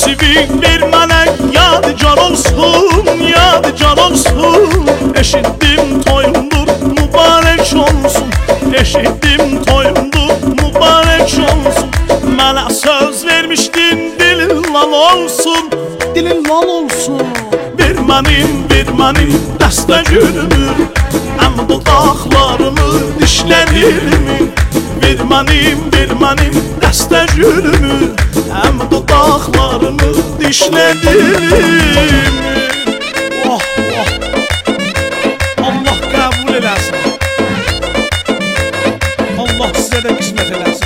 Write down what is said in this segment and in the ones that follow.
Nasibin bir melek yadigar olsun, yadigar olsun. Eşittim toyumdur mübarek olsun, eşittim toyumdur mübarek olsun. Mənə söz vermiştin dilin lal olsun, dilin lal olsun. Bir mənim dəstə gülümü, əm dodaqlarımı dişlədirmi? Bir mənim dəstə gülümü, əm dodaqlarımı dişlədirmi? Oh, oh. Allah qəbul eləsin. Allah sizə də qismət eləsin.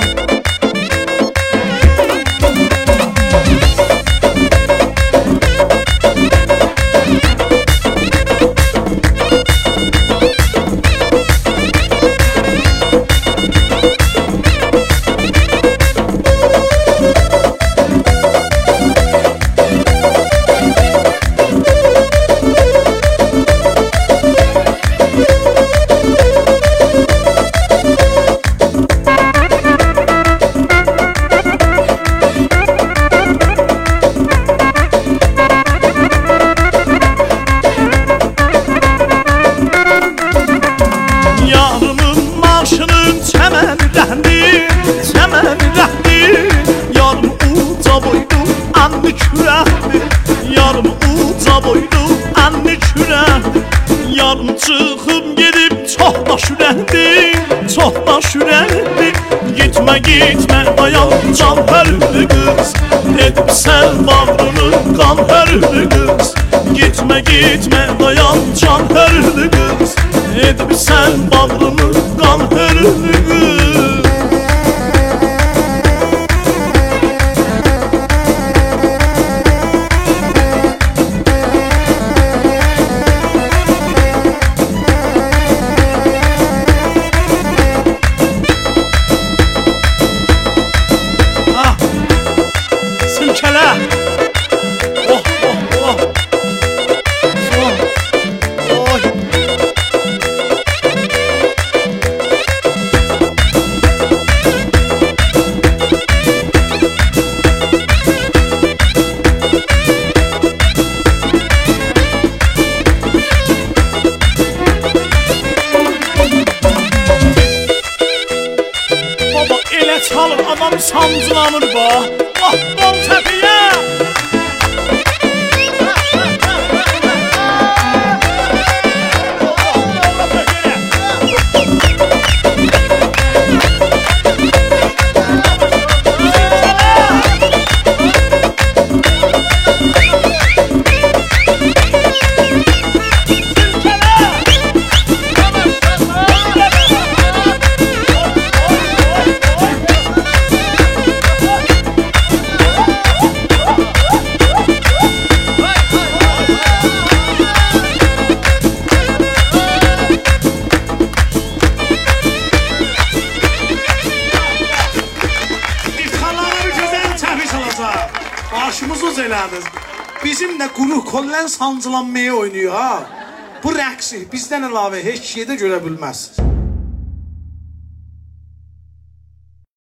Yarım çıxıb gedib çox baş ürəkdir, çox baş ürəkdir. Gitmə, gitmə, dayan can hərli qız, edib sən bağrını qan hərli qız. Gitmə, gitmə, dayan can hərli qız, edib sən bağrını qan hərli qız. Çalır adam sancılanır bax, bax bol təpiyə. Başımız uz elədiniz. Bizim də quru kollen sancılanmaya oynuyor ha. Bu rəqsi bizdən əlavə heç şeydə görə bilməzsiniz.